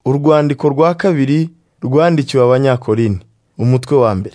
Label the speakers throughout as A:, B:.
A: Urwandiko rwa kabiri rwandikiwe Abanyakorini, umutwe wa mbere.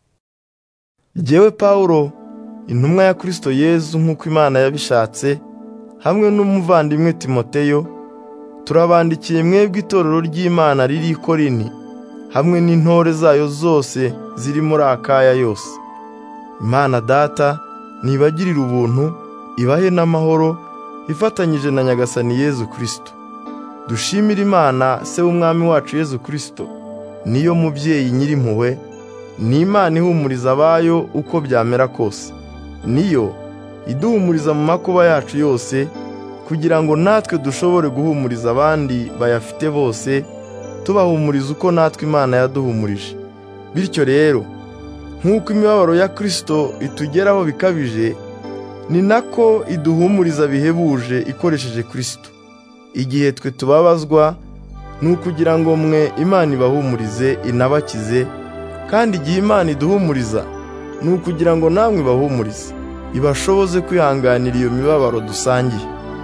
A: Jyewe Pawulo, intumwa ya Kristo Yezu nk'uko Imana yabishatse, hamwe n'umuvandimwe Timoteyo, turabandikiye mwebwe itorero ry'Imana riri i Korini, hamwe n'intore zayo zose ziri muri Akaya yose. Imana Data nibagirire ubuntu, ibahe n'amahoro, ifatanyije na Nyagasani Yezu Kristo. Dushimire Imana se w'Umwami wacu Yezu Kristo, niyo mubyeyi nyirimpuhwe, ni Imana ihumuriza abayo uko byamera kose. Niyo iduhumuriza mu makuba yacu yose, kugira ngo natwe dushobore guhumuriza abandi bayafite bose, tubahumuriza uko natwe Imana yaduhumurije. Bityo rero, nk'uko imibabaro ya Kristo itugeraho bikabije, ni nako iduhumuriza bihebuje ikoresheje Kristo. Igihe twe tubabazwa, ni ukugira ngo mwe Imana ibahumurize inabakize, kandi igihe Imana iduhumuriza, ni ukugira ngo namwe ibahumurize, ibashoboze kwihanganira iyo mibabaro dusangiye.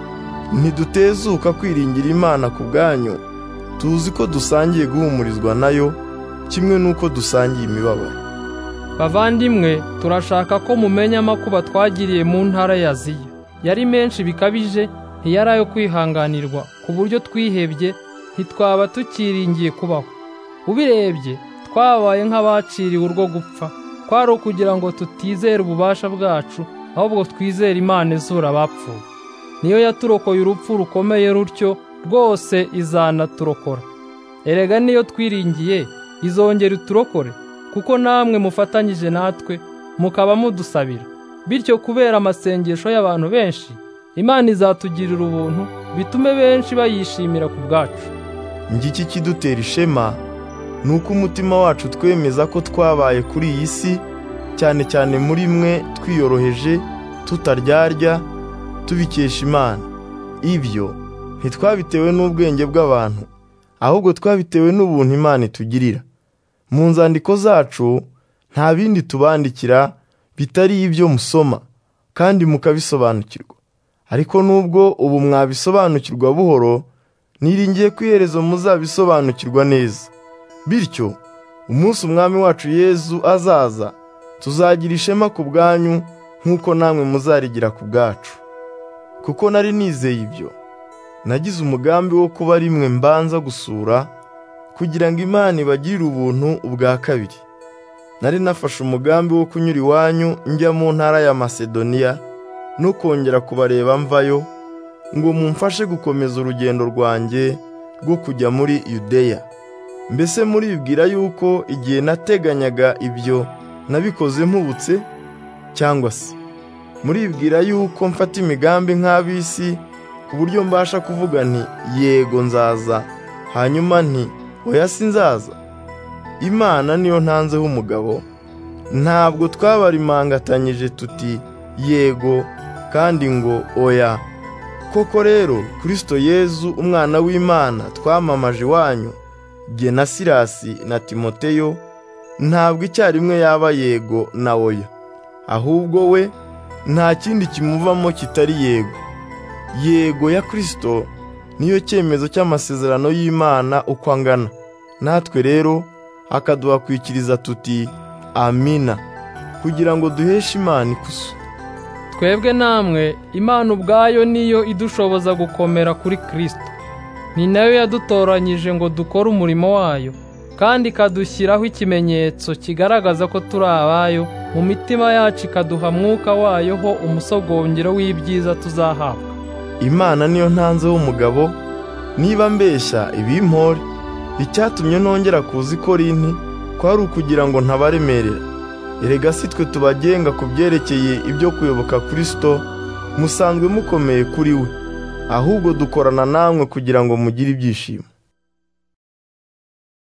A: Ntidutezuka kwiringira Imana ku bwanyu, tuzi ko dusangiye guhumurizwa nayo, kimwe n'uko dusangiye imibabaro.
B: Bavandimwe, turashaka ko mumenya amakuba twagiriye mu ntara ya Aziya. Yari menshi bikabije, ntiyari ayo kwihanganirwa, ku buryo twihebye, ntitwaba tukiringiye kubaho. Ubirebye, twabaye nk'abaciriwe urwo gupfa, kwari ukugira ngo tutizere ububasha bwacu, ahubwo twizere Imana izura abapfuye. Niyo yaturokoye urupfu rukomeye rutyo, rwose izanaturokora. Erega niyo twiringiye, izongera iturokore, kuko namwe mufatanyije natwe, mukaba mudusabira. Bityo kubera amasengesho y'abantu benshi, Imana izatugirira ubuntu, bitume benshi bayishimira ku bwacu.
A: Ngiki kidutera ishema, nuko umutima wacu twemeza ko twabaye kuri iyi si, cyane cyane muri mwe twiyoroheje, tutaryarya, tubikesha Imana. Ibyo ntitwabitewe n'ubwenge bw'abantu, ahubwo twabitewe n'ubuntu Imana itugirira. Mu nzandiko zacu nta bindi tubandikira bitari ibyo musoma, kandi mukabisobanukirwa. Ariko nubwo ubu mwabisobanukirwa buhoro, niringiye ko iherezo muzabisobanukirwa neza. Bityo umunsi Umwami wacu Yezu azaza, tuzagira ishema ku bwanyu nk'uko namwe muzarigira ku bwacu. Kuko nari nizeye ibyo, nagize umugambi wo kuba ari mwe mbanza gusura, kugira ngo Imana ibagirire ubuntu ubwa kabiri. Nari nafashe umugambi wo kunyura iwanyu njya mu ntara ya Masedoniya, no kongera kubareba mvayo, ngo mumfashe gukomeza urugendo rwanjye rwo kujya muri Yudeya. Mbese muribwira yuko igihe nateganyaga ibyo nabikoze mpubutse? Cyangwa se muribwira yuko mfata imigambi nk'ab'isi, ku buryo mbasha kuvuga nti yego nzaza, hanyuma nti oya sinzaza? Imana niyo ntanzeho umugabo. Ntabwo twabarimangatanyije tuti yego kandi ngo oya. Koko rero Kristo Yezu umwana w'Imana twamamaje iwanyu, jye na Silasi na Timoteyo, ntabwo icyarimwe yaba yego na oya, ahubwo we nta kindi kimuvamo kitari yego. Yego ya Kristo niyo cyemezo cy'amasezerano y'Imana uko angana. Natwe rero akaduhakwikiriza tuti amina, kugira ngo duheshe Imana ikuzo.
B: Twebwe namwe, Imana ubwayo niyo idushoboza gukomera kuri Kristo. Ni nayo yadutoranyije ngo dukore umurimo wayo, kandi ikadushyiraho ikimenyetso kigaragaza ko turi abayo, mu mitima yacu ikaduha mwuka wayo ho umusogongero w'ibyiza tuzahabwa.
A: Imana niyo ntanzeho umugabo. Niba mbeshya ibimpore, icyatumye nongera kuza i Korinti kwari ukugira ngo ntabaremerera. Erega si twe tubagenga ku byerekeye ibyo kuyoboka Kristo, musanzwe mukomeye kuri we, ahubwo dukorana namwe kugira ngo mugire ibyishimo.